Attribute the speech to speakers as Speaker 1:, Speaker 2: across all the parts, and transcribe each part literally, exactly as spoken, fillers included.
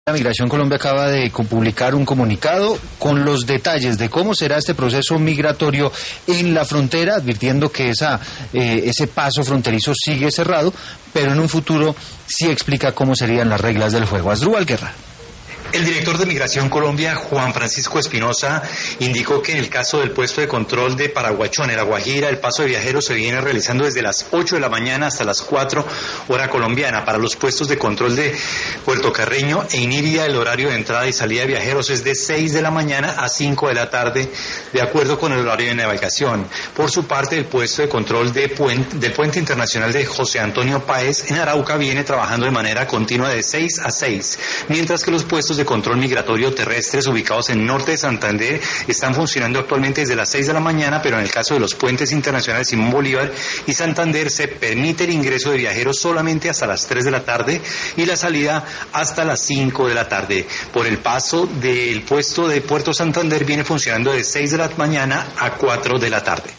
Speaker 1: La Migración Colombia acaba de publicar un comunicado con los detalles de cómo será este proceso migratorio en la frontera, advirtiendo que esa, eh, ese paso fronterizo sigue cerrado, pero en un futuro sí explica cómo serían las reglas del juego. Asdrúbal Guerra.
Speaker 2: El director de Migración Colombia, Juan Francisco Espinosa, indicó que en el caso del puesto de control de Paraguachón, en La Guajira, el paso de viajeros se viene realizando desde las ocho de la mañana hasta las cuatro hora colombiana. Para los puestos de control de Puerto Carreño e Inírida, el horario de entrada y salida de viajeros es de seis de la mañana a cinco de la tarde, de acuerdo con el horario de navegación. Por su parte, el puesto de control de puente, del Puente Internacional de José Antonio Páez en Arauca viene trabajando de manera continua de seis a seis, mientras que los puestos de de control migratorio terrestres ubicados en norte de Santander están funcionando actualmente desde las seis de la mañana, pero en el caso de los puentes internacionales Simón Bolívar y Santander se permite el ingreso de viajeros solamente hasta las tres de la tarde y la salida hasta las cinco de la tarde. Por el paso del puesto de Puerto Santander viene funcionando de seis de la mañana a cuatro de la tarde.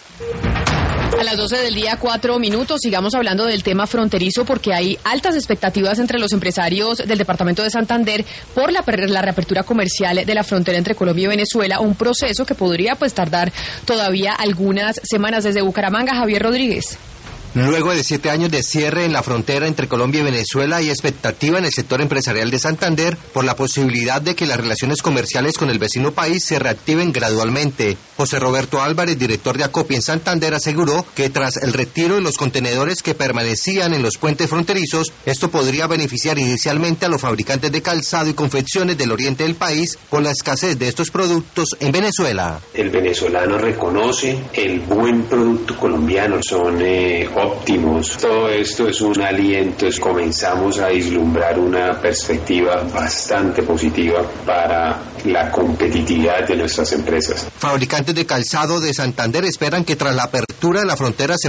Speaker 3: A las doce del día, cuatro minutos, sigamos hablando del tema fronterizo porque hay altas expectativas entre los empresarios del departamento de Santander por la, la reapertura comercial de la frontera entre Colombia y Venezuela, un proceso que podría pues tardar todavía algunas semanas. Desde Bucaramanga, Javier Rodríguez.
Speaker 4: Luego de siete años de cierre en la frontera entre Colombia y Venezuela, hay expectativa en el sector empresarial de Santander por la posibilidad de que las relaciones comerciales con el vecino país se reactiven gradualmente. José Roberto Álvarez, director de Acopi en Santander, aseguró que tras el retiro de los contenedores que permanecían en los puentes fronterizos, esto podría beneficiar inicialmente a los fabricantes de calzado y confecciones del oriente del país por la escasez de estos productos en Venezuela.
Speaker 5: El venezolano reconoce el buen producto colombiano, son eh, óptimos. Todo esto es un aliento, comenzamos a vislumbrar una perspectiva bastante positiva para la competitividad de nuestras empresas.
Speaker 4: Fabricantes de calzado de Santander esperan que tras la apertura de la frontera se